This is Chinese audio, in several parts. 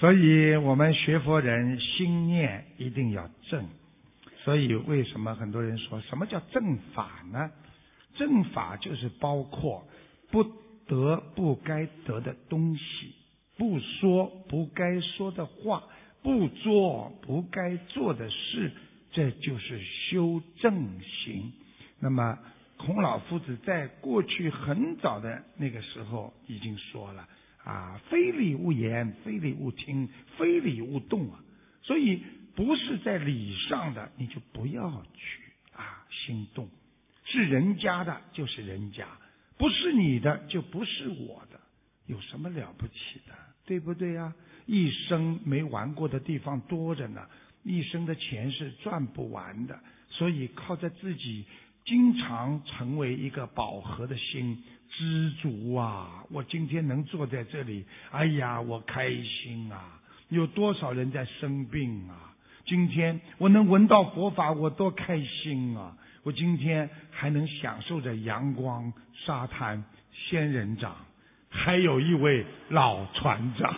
所以我们学佛人心念一定要正。所以为什么很多人说什么叫正法呢？正法就是包括不得不该得的东西，不说不该说的话，不做不该做的事，这就是修正行。那么孔老夫子在过去很早的那个时候已经说了非礼勿言，非礼勿听，非礼勿动所以不是在礼上的你就不要去心动，是人家的就是人家，不是你的就不是我的，有什么了不起的，对不对呀？一生没玩过的地方多着呢，一生的钱是赚不完的，所以靠着自己经常成为一个饱和的心，知足我今天能坐在这里，哎呀我开心有多少人在生病今天我能闻到佛法，我多开心我今天还能享受着阳光、沙滩、仙人掌，还有一位老船长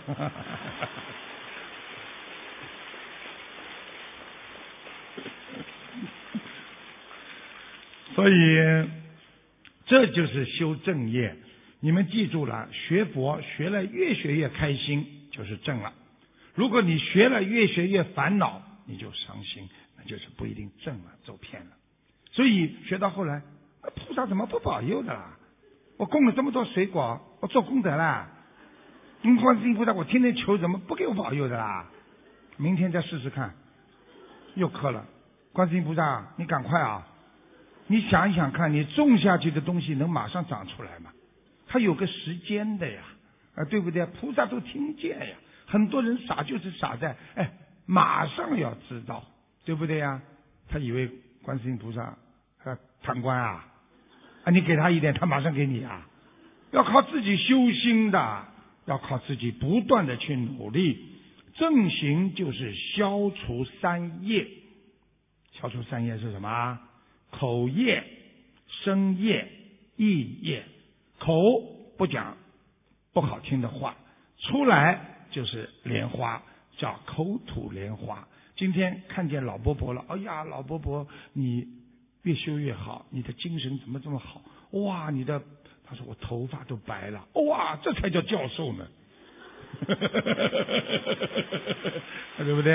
所以这就是修正业。你们记住了，学佛学了越学越开心就是正了，如果你学了越学越烦恼你就伤心，那就是不一定正了，走偏了。所以学到后来菩萨怎么不保佑的啦？我供了这么多水果，我做功德啦，观世音菩萨我天天求，怎么不给我保佑的啦？明天再试试看，又磕了。观世音菩萨你赶快你想一想看，你种下去的东西能马上长出来吗？它有个时间的呀对不对？菩萨都听见呀。很多人傻就是傻在马上要知道，对不对呀？他以为观世音菩萨贪官你给他一点他马上给你要靠自己修心的，要靠自己不断的去努力。正行就是消除三业。消除三业是什么？口业、身业、意业。口不讲不好听的话，出来就是莲花，叫口吐莲花。今天看见老伯伯了，哎呀老伯伯你越修越好，你的精神怎么这么好，哇他说我头发都白了，哇这才叫教授呢对不对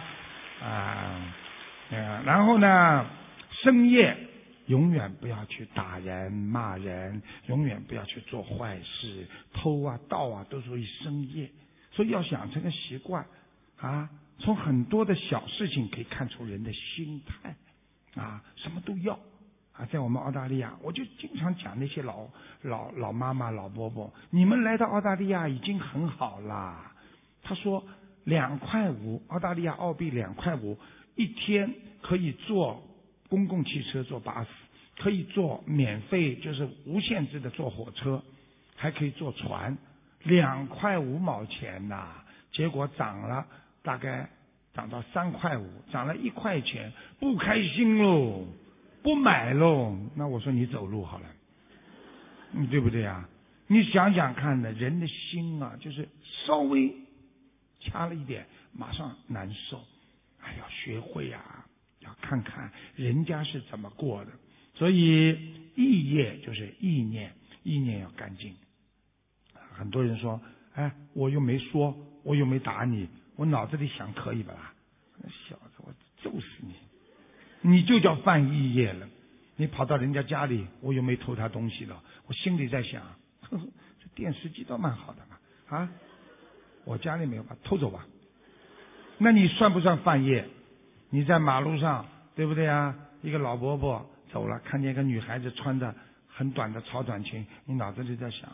然后呢身业永远不要去打人骂人，永远不要去做坏事，偷盗都属于身业。所以要养成个习惯从很多的小事情可以看出人的心态什么都要在我们澳大利亚，我就经常讲那些老妈妈老伯伯，你们来到澳大利亚已经很好啦。他说2.5块，澳大利亚澳币2.5块，一天可以坐公共汽车，坐巴士，可以坐免费就是无限制的坐火车，还可以坐船，2.5块结果涨了大概涨到3.5块，涨了1块钱，不开心喽，不买喽。那我说你走路好了，对不对你想想看的，人的心就是稍微掐了一点马上难受。要学会要看看人家是怎么过的。所以意业就是意念，意念要干净。很多人说我又没说，我又没打你，我脑子里想可以吧啦？小子我揍死你，你就叫犯意业了。你跑到人家家里，我又没偷他东西了，我心里在想呵呵，这电视机倒蛮好的嘛我家里没有，把偷走吧。那你算不算犯业？你在马路上对不对一个老伯伯走了，看见一个女孩子穿着很短的超短裙，你脑子里在想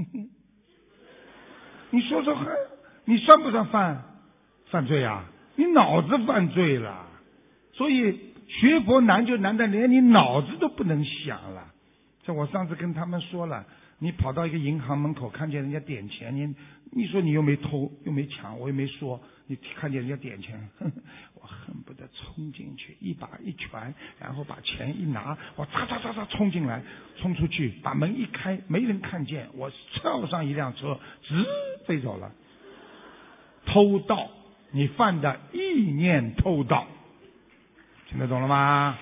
你说说看，你算不算犯罪你脑子犯罪了。所以学佛难就难在连你脑子都不能想了。像我上次跟他们说了，你跑到一个银行门口，看见人家点钱，你说你又没偷又没抢，我又没说，你看见人家点钱，我恨不得冲进去一拳，然后把钱一拿，我嚓嚓嚓嚓冲进来，冲出去，把门一开，没人看见，我跳上一辆车直飞走了。 偷盗，你犯的意念偷盗，听得懂了吗？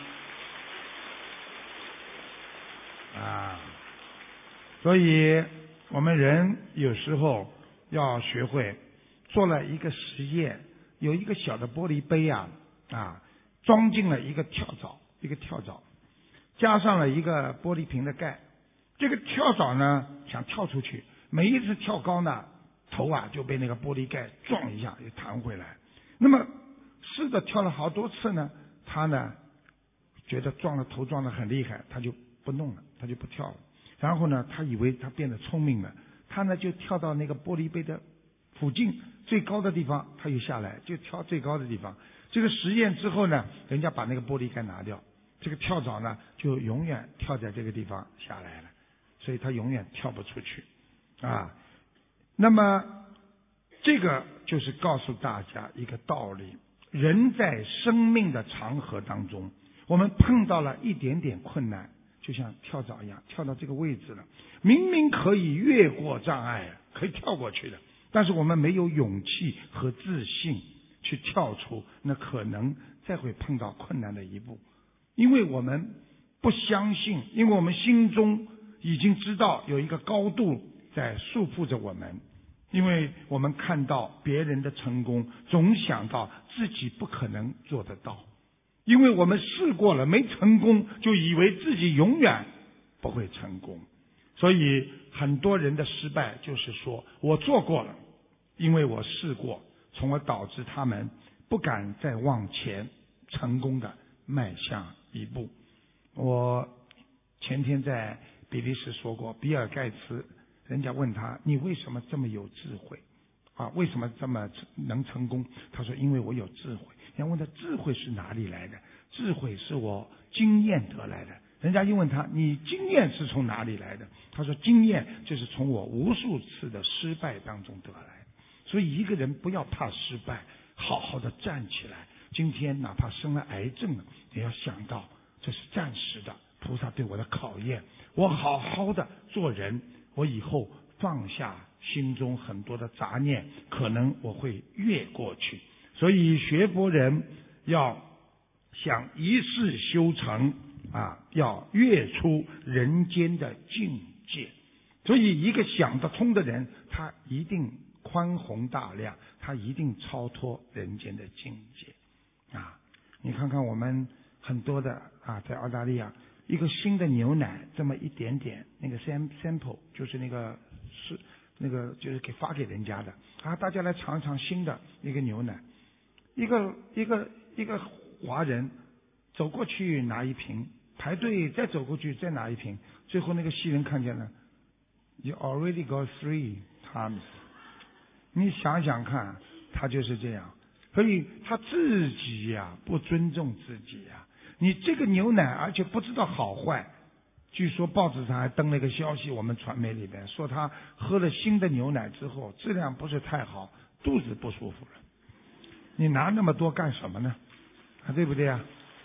所以我们人有时候要学会，做了一个实验，有一个小的玻璃杯装进了一个跳蚤，加上了一个玻璃瓶的盖。这个跳蚤呢想跳出去，每一次跳高呢，头就被那个玻璃盖撞一下又弹回来。那么试着跳了好多次呢，他呢觉得头撞得很厉害，他就不弄了，他就不跳了。然后呢，他以为他变得聪明了，他呢就跳到那个玻璃杯的附近最高的地方，他又下来，就跳最高的地方。这个实验之后呢，人家把那个玻璃盖拿掉，这个跳蚤呢就永远跳在这个地方下来了，所以他永远跳不出去那么这个就是告诉大家一个道理，人在生命的长河当中，我们碰到了一点点困难，就像跳蚤一样，跳到这个位置了，明明可以越过障碍，可以跳过去的，但是我们没有勇气和自信去跳出，那可能再会碰到困难的一步，因为我们不相信，因为我们心中已经知道有一个高度在束缚着我们，因为我们看到别人的成功，总想到自己不可能做得到，因为我们试过了没成功，就以为自己永远不会成功。所以很多人的失败就是说我做过了，因为我试过，从而导致他们不敢再往前成功的迈向一步。我前天在比利时说过，比尔盖茨，人家问他你为什么这么有智慧为什么这么能成功？他说因为我有智慧。人家问他智慧是哪里来的？智慧是我经验得来的。人家又问他你经验是从哪里来的？他说经验就是从我无数次的失败当中得来。所以一个人不要怕失败，好好的站起来。今天哪怕生了癌症了，也要想到这是暂时的，菩萨对我的考验，我好好的做人，我以后放下心中很多的杂念，可能我会越过去。所以学佛人要想一世修成要跃出人间的境界。所以一个想得通的人，他一定宽宏大量，他一定超脱人间的境界你看看我们很多的在澳大利亚，一个新的牛奶这么一点点，那个 sample 就是那个就是发给人家的大家来尝尝新的一个牛奶。一个华人走过去拿一瓶，排队再走过去再拿一瓶，最后那个西人看见了 You already got 3 times。 你想想看，他就是这样。所以他自己不尊重自己你这个牛奶而且不知道好坏，据说报纸上还登了一个消息，我们传媒里边说他喝了新的牛奶之后质量不是太好，肚子不舒服了。你拿那么多干什么呢？对不对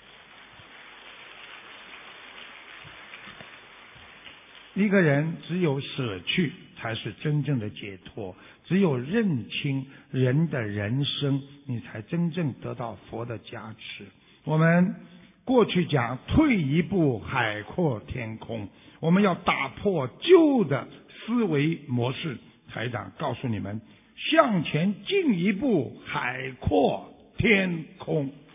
一个人只有舍去才是真正的解脱，只有认清人的人生，你才真正得到佛的加持。我们过去讲退一步海阔天空，我们要打破旧的思维模式。台长告诉你们，向前进一步海阔天空。